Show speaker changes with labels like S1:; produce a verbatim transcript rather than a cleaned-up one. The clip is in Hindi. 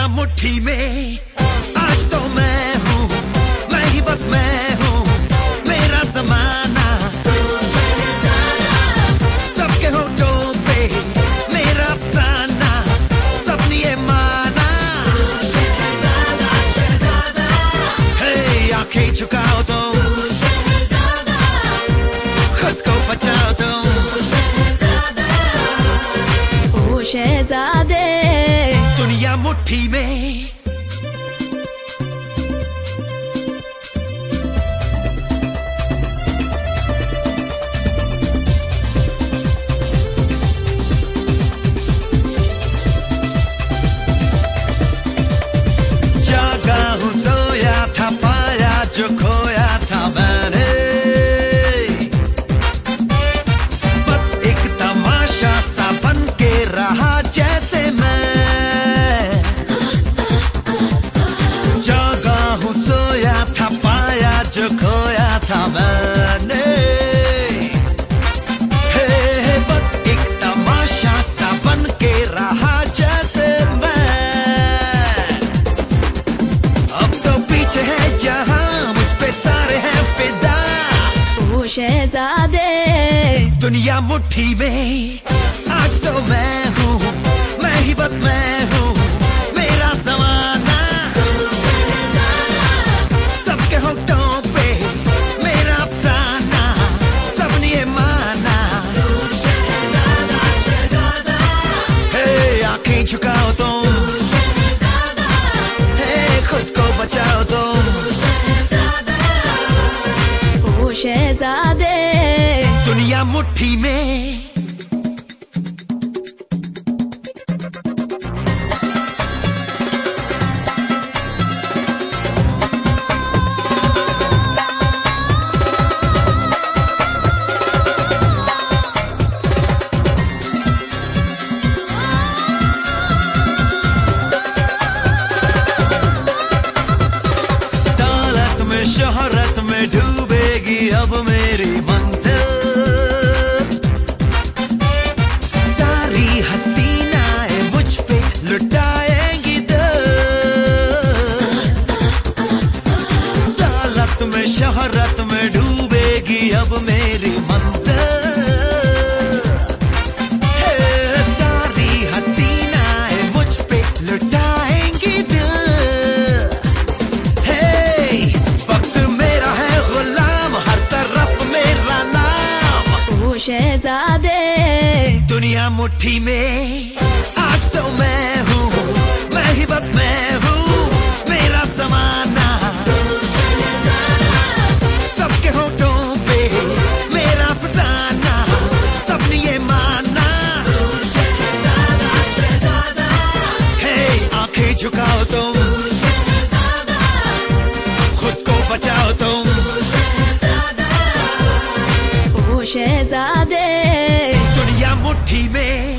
S1: दुनिया मुट्ठी में आज तो मैं हूँ, मैं ही बस मैं हूँ, मेरा जमाना सबके होठों पे मेरा अफसाना, सबने ये माना। हे आंखें झुकाओ तो खुद को बचाओ तो
S2: ओ शहजादे
S1: दुनिया मुट्ठी में। जागा हूँ सोया था पाया जो खोया था मैंने, बस एक तमाशा सा बन के रहा जैसे मैं। जागा हूँ सोया था पाया जो खोया था मैंने, हे हे बस एक तमाशा सा बन के रहा जैसे मैं। अब तो पीछे है जहां मुझ पे सारे हैं फिदा।
S2: ओ शहजादे
S1: दुनिया मुट्ठी में आज तो मैं हूँ, मैं ही बस मैं हूँ, मेरा जमाना सबके होठों पे मेरा अफसाना, सबने ये माना। हे आंखें झुकाओ तुम, हे खुद को बचाओ तुम।
S2: ओ शहजादे
S1: दुनिया मुट्ठी में। दौलत में शोहरत में डूबेगी अब मेरी मंजिल, सारी हसीनाएं मुझ पे लुटाएंगी दिल। दौलत में शोहरत में डूबेगी अब मेरी मंजिल, हे सारी हसीनाएं मुझ पे लुटाएंगी दिल। हे वक्त मेरा है गुलाम, हर तरफ मेरा नाम।
S2: ओ शहजादे
S1: दुनिया मुट्ठी में आज तो मैं हूँ, मैं ही बस मैं हूँ, मेरा जमाना सबके होठों पे मेरा अफसाना, सबने ये माना। हे आंखें झुकाओ तुम, खुद को बचाओ तुम।
S2: ओ शहजादे
S1: दुनिया मुट्ठी में।